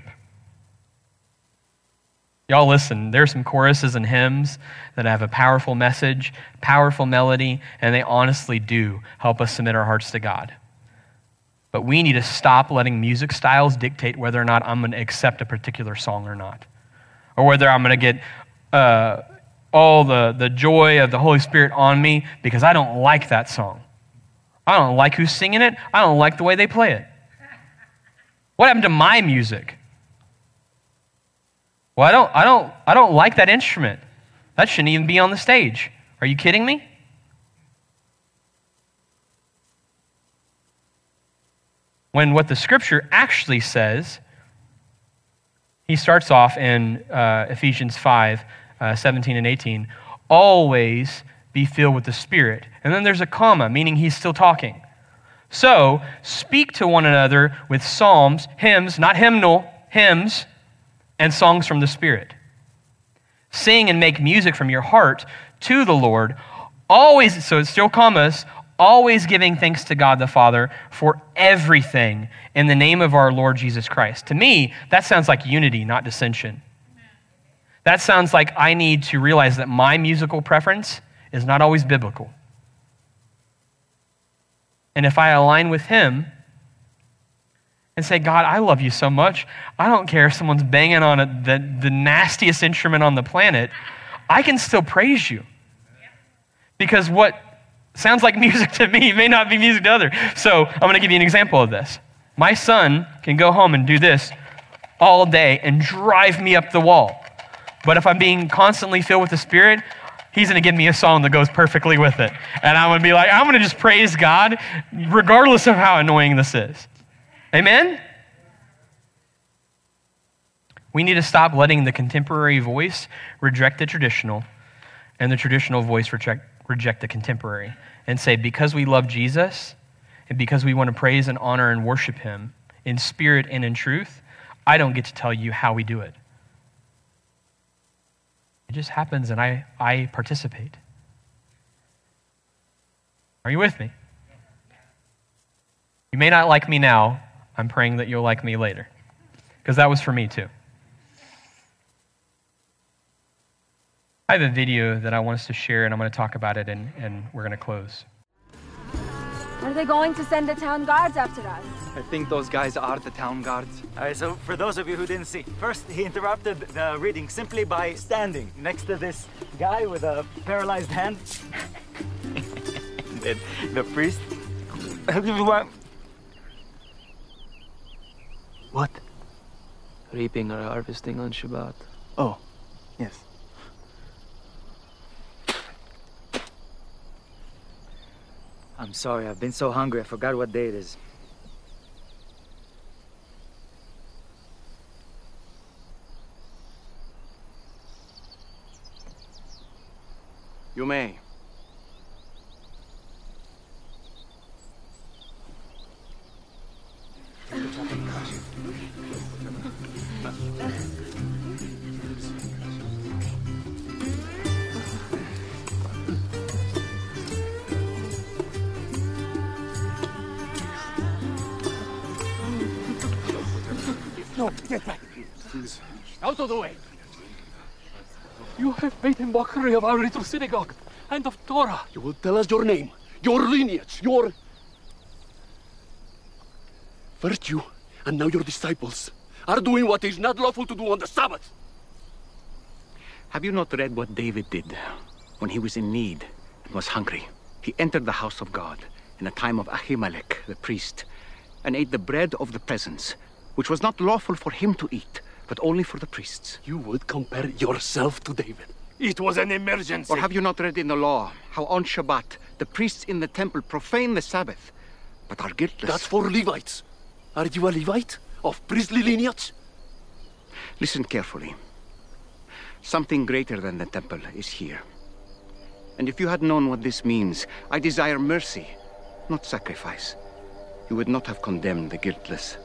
Speaker 1: Y'all listen, there's some choruses and hymns that have a powerful message, powerful melody, and they honestly do help us submit our hearts to God. But we need to stop letting music styles dictate whether or not I'm going to accept a particular song or not. Or whether I'm going to get uh, all the, the joy of the Holy Spirit on me because I don't like that song. I don't like who's singing it. I don't like the way they play it. What happened to my music? Well, I don't, I don't, I don't like that instrument. That shouldn't even be on the stage. Are you kidding me? When what the scripture actually says, he starts off in uh, Ephesians five, uh, seventeen and eighteen, always be filled with the Spirit. And then there's a comma, meaning he's still talking. So, speak to one another with psalms, hymns, not hymnal, hymns, and songs from the Spirit. Sing and make music from your heart to the Lord, always, so it's still commas, always giving thanks to God the Father for everything in the name of our Lord Jesus Christ. To me, that sounds like unity, not dissension. That sounds like I need to realize that my musical preference is not always biblical. And if I align with him, and say, God, I love you so much. I don't care if someone's banging on a, the, the nastiest instrument on the planet. I can still praise you. Because what sounds like music to me may not be music to others. So I'm going to give you an example of this. My son can go home and do this all day and drive me up the wall. But if I'm being constantly filled with the Spirit, he's going to give me a song that goes perfectly with it. And I'm going to be like, I'm going to just praise God regardless of how annoying this is. Amen? We need to stop letting the contemporary voice reject the traditional and the traditional voice reject, reject the contemporary and say, because we love Jesus and because we want to praise and honor and worship him in spirit and in truth, I don't get to tell you how we do it. It just happens and I, I participate. Are you with me? You may not like me now. I'm praying that you'll like me later. Because that was for me too. I have a video that I want us to share and I'm going to talk about it and, and we're going to close.
Speaker 2: Are they going to send the town guards after us?
Speaker 3: I think those guys are the town guards.
Speaker 4: All right, so for those of you who didn't see, first he interrupted the reading simply by standing next to this guy with a paralyzed hand. Then the priest. What?
Speaker 3: Reaping or harvesting on Shabbat.
Speaker 4: Oh, yes. I'm sorry, I've been so hungry I forgot what day it is.
Speaker 3: You may.
Speaker 5: No, get back. Please. Out of the way. You have made a mockery of our little synagogue and of Torah. You will tell us your name, your lineage, your virtue, and now your disciples are doing what is not lawful to do on the Sabbath.
Speaker 6: Have you not read what David did when he was in need and was hungry? He entered the house of God in a time of Ahimelech, the priest, and ate the bread of the presence, which was not lawful for him to eat, but only for the priests.
Speaker 5: You would compare yourself to David. It was an emergency.
Speaker 6: Or have you not read in the law how on Shabbat the priests in the temple profane the Sabbath, but are guiltless?
Speaker 5: That's for Levites. Are you a Levite of priestly lineage?
Speaker 6: Listen carefully. Something greater than the temple is here. And if you had known what this means, I desire mercy, not sacrifice, you would not have condemned the guiltless.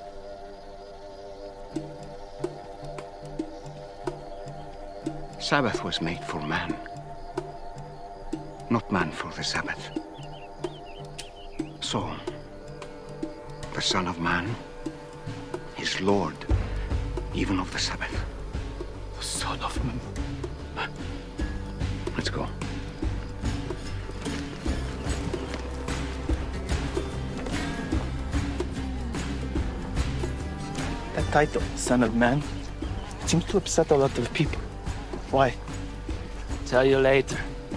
Speaker 6: Sabbath was made for man, not man for the Sabbath. So, the Son of Man is Lord even of the Sabbath.
Speaker 5: The Son of Man.
Speaker 6: Let's go.
Speaker 3: That title, Son of Man, seems to upset a lot of people. Why? Tell you later.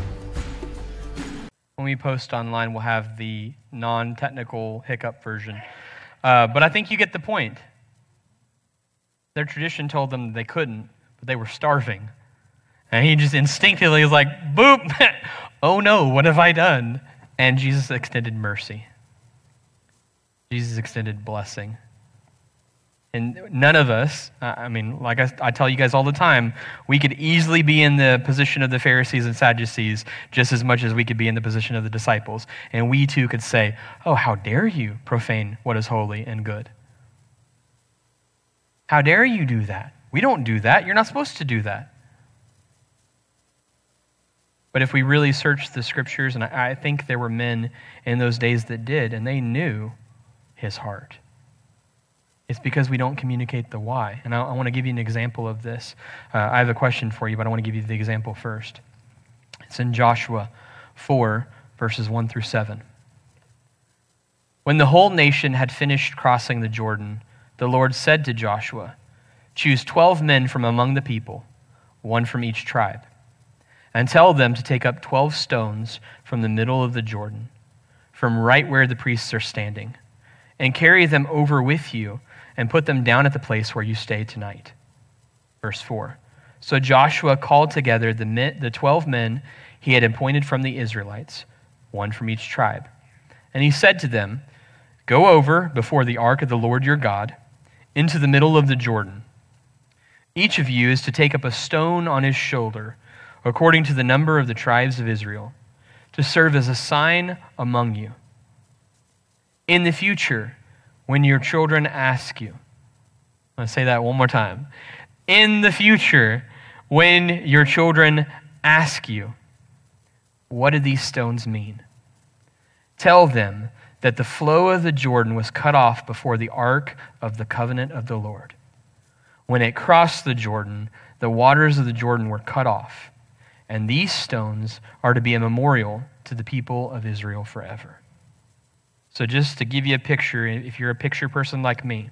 Speaker 1: When we post online, we'll have the non-technical hiccup version. Uh, but I think you get the point. Their tradition told them they couldn't, but they were starving. And he just instinctively is like, boop, oh no, what have I done? And Jesus extended mercy. Jesus extended blessing. And none of us, I mean, like I, I tell you guys all the time, we could easily be in the position of the Pharisees and Sadducees just as much as we could be in the position of the disciples. And we too could say, oh, how dare you profane what is holy and good? How dare you do that? We don't do that. You're not supposed to do that. But if we really search the scriptures, and I, I think there were men in those days that did, and they knew his heart. It's because we don't communicate the why. And I, I want to give you an example of this. Uh, I have a question for you, but I want to give you the example first. It's in Joshua four, verses one through seven. When the whole nation had finished crossing the Jordan, the Lord said to Joshua, "Choose twelve men from among the people, one from each tribe, and tell them to take up twelve stones from the middle of the Jordan, from right where the priests are standing, and carry them over with you and put them down at the place where you stay tonight." Verse four. So Joshua called together the, men, the twelve men he had appointed from the Israelites, one from each tribe. And he said to them, "Go over before the ark of the Lord your God into the middle of the Jordan. Each of you is to take up a stone on his shoulder, according to the number of the tribes of Israel, to serve as a sign among you. In the future, when your children ask you," I'm going to say that one more time. In the future, when your children ask you, "What do these stones mean?" tell them that the flow of the Jordan was cut off before the ark of the covenant of the Lord. When it crossed the Jordan, the waters of the Jordan were cut off, and these stones are to be a memorial to the people of Israel forever. So just to give you a picture, if you're a picture person like me,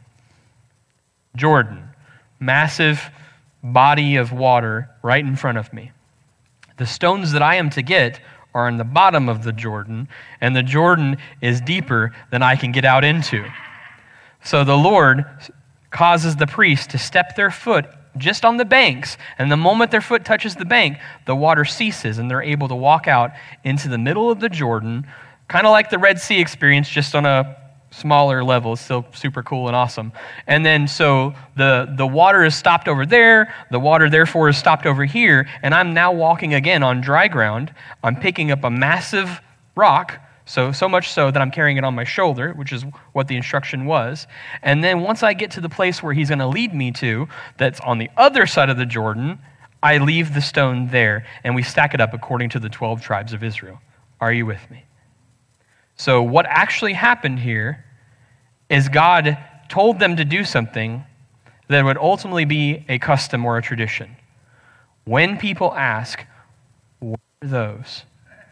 Speaker 1: Jordan, massive body of water right in front of me. The stones that I am to get are in the bottom of the Jordan, and the Jordan is deeper than I can get out into. So the Lord causes the priests to step their foot just on the banks, and the moment their foot touches the bank, the water ceases, and they're able to walk out into the middle of the Jordan, kind of like the Red Sea experience, just on a smaller level. It's still super cool and awesome. And then so the, the water is stopped over there, the water therefore is stopped over here, and I'm now walking again on dry ground. I'm picking up a massive rock, so so much so that I'm carrying it on my shoulder, which is what the instruction was. And then once I get to the place where he's going to lead me to, that's on the other side of the Jordan, I leave the stone there, and we stack it up according to the twelve tribes of Israel. Are you with me? So what actually happened here is God told them to do something that would ultimately be a custom or a tradition. When people ask, "What are those?"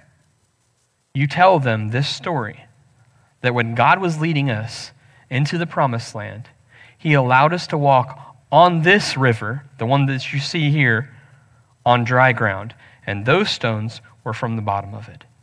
Speaker 1: you tell them this story, that when God was leading us into the promised land, he allowed us to walk on this river, the one that you see here, on dry ground, and those stones were from the bottom of it.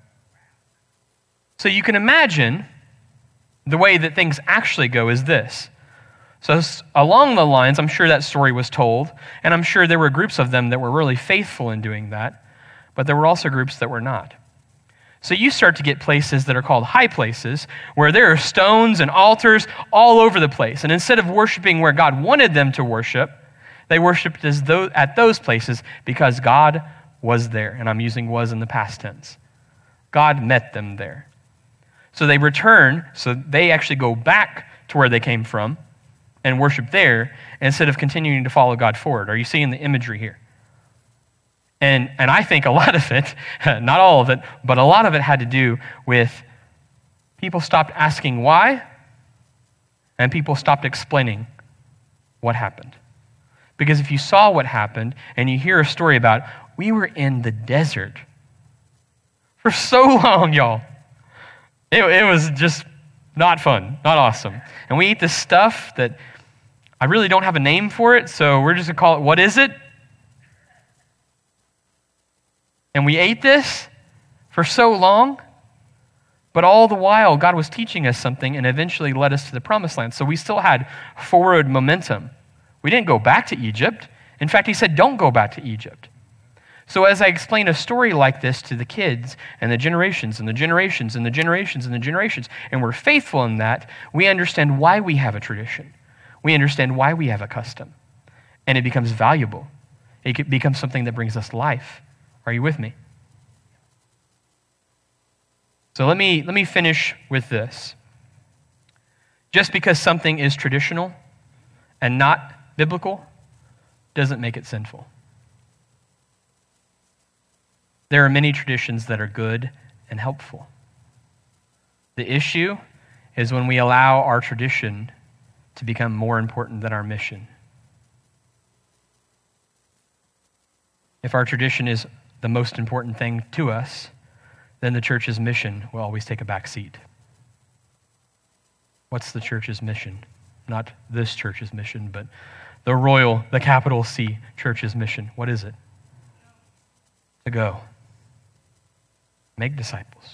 Speaker 1: So you can imagine the way that things actually go is this. So along the lines, I'm sure that story was told, and I'm sure there were groups of them that were really faithful in doing that, but there were also groups that were not. So you start to get places that are called high places, where there are stones and altars all over the place. And instead of worshiping where God wanted them to worship, they worshiped as though, at those places because God was there. And I'm using was in the past tense. God met them there. So they return, so they actually go back to where they came from and worship there instead of continuing to follow God forward. Are you seeing the imagery here? And and I think a lot of it, not all of it, but a lot of it had to do with people stopped asking why, and people stopped explaining what happened. Because if you saw what happened and you hear a story about, we were in the desert for so long, y'all. It, it was just not fun, not awesome. And we eat this stuff that I really don't have a name for it, so we're just going to call it, what is it? And we ate this for so long, but all the while, God was teaching us something and eventually led us to the promised land. So we still had forward momentum. We didn't go back to Egypt. In fact, he said, don't go back to Egypt. So as I explain a story like this to the kids and the generations and the generations and the generations and the generations, and we're faithful in that, we understand why we have a tradition. We understand why we have a custom. And it becomes valuable. It becomes something that brings us life. Are you with me? So let me, let me finish with this. Just because something is traditional and not biblical doesn't make it sinful. There are many traditions that are good and helpful. The issue is when we allow our tradition to become more important than our mission. If our tradition is the most important thing to us, then the church's mission will always take a back seat. What's the church's mission? not this church's mission, but the royal, the capital C church's mission. What is it? To go. Make disciples.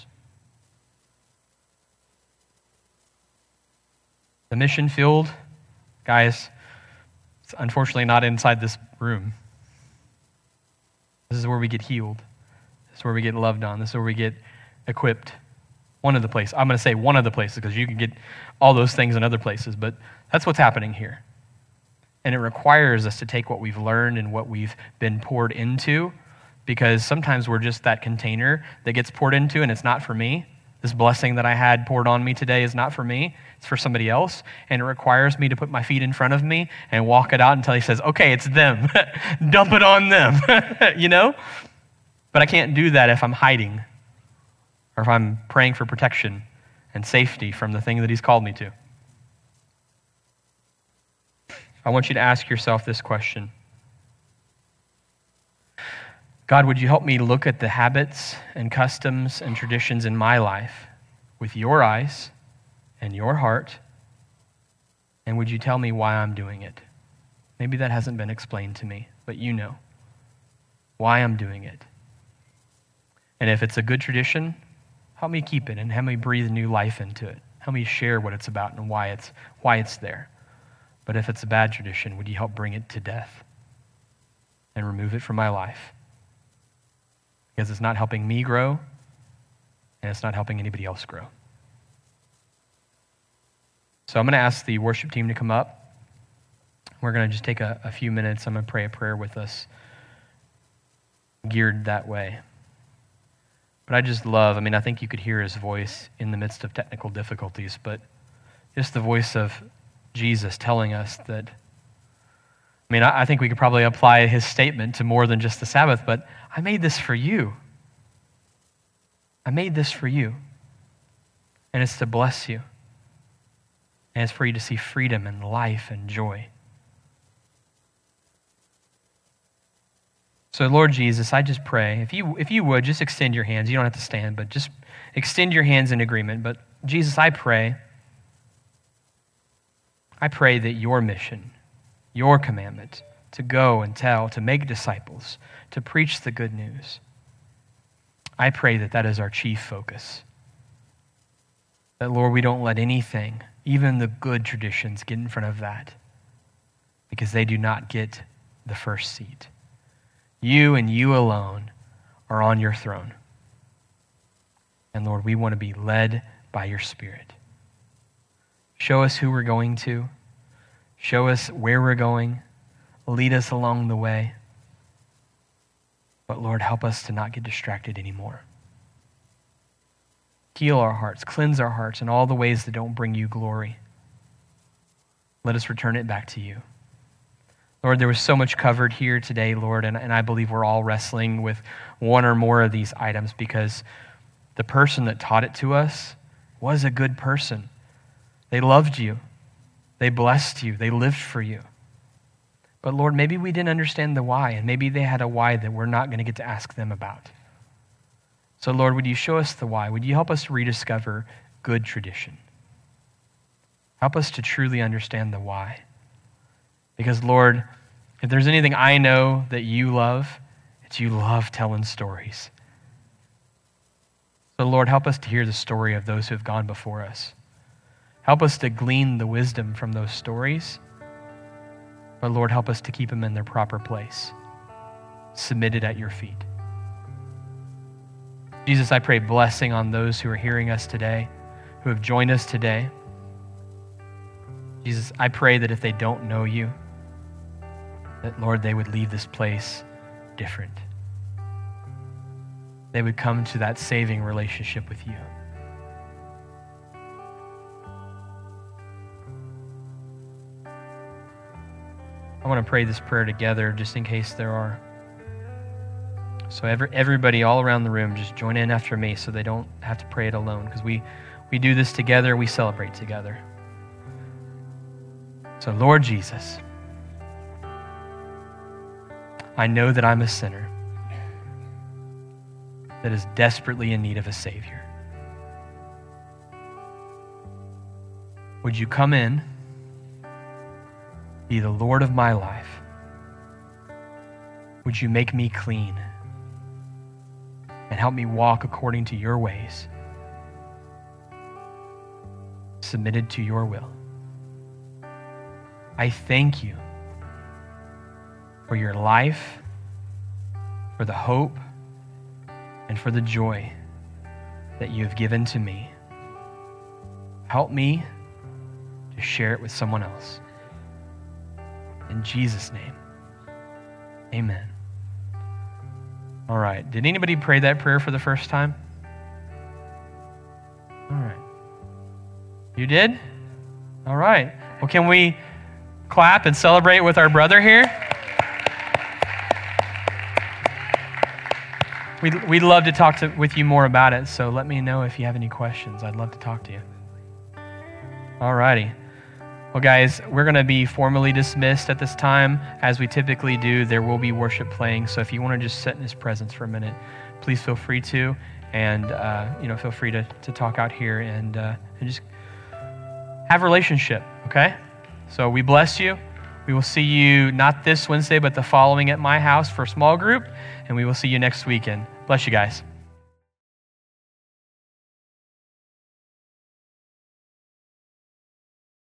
Speaker 1: The mission field, guys, it's unfortunately not inside this room. This is where we get healed. This is where we get loved on. This is where we get equipped. One of the places. I'm going to say one of the places because you can get all those things in other places, but that's what's happening here. And it requires us to take what we've learned and what we've been poured into, because sometimes we're just that container that gets poured into and it's not for me. This blessing that I had poured on me today is not for me. It's for somebody else. And it requires me to put my feet in front of me and walk it out until he says, okay, it's them. Dump it on them, you know? But I can't do that if I'm hiding or if I'm praying for protection and safety from the thing that he's called me to. I want you to ask yourself this question. God, would you help me look at the habits and customs and traditions in my life with your eyes and your heart, and would you tell me why I'm doing it? Maybe that hasn't been explained to me, but you know why I'm doing it. And if it's a good tradition, help me keep it and help me breathe new life into it. Help me share what it's about and why it's why it's there. But if it's a bad tradition, would you help bring it to death and remove it from my life? Because it's not helping me grow, and it's not helping anybody else grow. So I'm going to ask the worship team to come up. We're going to just take a, a few minutes. I'm going to pray a prayer with us, geared that way. But I just love, I mean, I think you could hear his voice in the midst of technical difficulties, but just the voice of Jesus telling us that, I mean, I, I think we could probably apply his statement to more than just the Sabbath, but I made this for you. I made this for you. And it's to bless you. And it's for you to see freedom and life and joy. So, Lord Jesus, I just pray, if you if you would, just extend your hands. You don't have to stand, but just extend your hands in agreement. But Jesus, I pray, I pray that your mission, your commandment to go and tell, to make disciples, to preach the good news, I pray that that is our chief focus. That, Lord, we don't let anything, even the good traditions, get in front of that, because they do not get the first seat. You and you alone are on your throne. And Lord, we want to be led by your Spirit. Show us who we're going to. Show us where we're going. Lead us along the way. But Lord, help us to not get distracted anymore. Heal our hearts, cleanse our hearts in all the ways that don't bring you glory. Let us return it back to you. Lord, there was so much covered here today, Lord, and, and I believe we're all wrestling with one or more of these items because the person that taught it to us was a good person. They loved you. They blessed you. They lived for you. But Lord, maybe we didn't understand the why, and maybe they had a why that we're not going to get to ask them about. So Lord, would you show us the why? Would you help us to rediscover good tradition? Help us to truly understand the why. Because Lord, if there's anything I know that you love, it's you love telling stories. So Lord, help us to hear the story of those who have gone before us. Help us to glean the wisdom from those stories. But Lord, help us to keep them in their proper place, submitted at your feet. Jesus, I pray blessing on those who are hearing us today, who have joined us today. Jesus, I pray that if they don't know you, that, Lord, they would leave this place different. They would come to that saving relationship with you. I want to pray this prayer together just in case there are. So every, everybody all around the room, just join in after me so they don't have to pray it alone, because we, we do this together, we celebrate together. So Lord Jesus, I know that I'm a sinner that is desperately in need of a Savior. Would you come in be the Lord of my life. Would you make me clean and help me walk according to your ways, submitted to your will. I thank you for your life, for the hope, and for the joy that you have given to me. Help me to share it with someone else. In Jesus' name, amen. All right. Did anybody pray that prayer for the first time? All right. You did? All right. Well, can we clap and celebrate with our brother here? We'd, we'd love to talk to, with you more about it, so let me know if you have any questions. I'd love to talk to you. All righty. Well, guys, we're going to be formally dismissed at this time. As we typically do, there will be worship playing, so if you want to just sit in his presence for a minute, please feel free to, and uh, you know, feel free to, to talk out here and, uh, and just have a relationship, okay? So we bless you. We will see you not this Wednesday, but the following at my house for a small group, and we will see you next weekend. Bless you guys.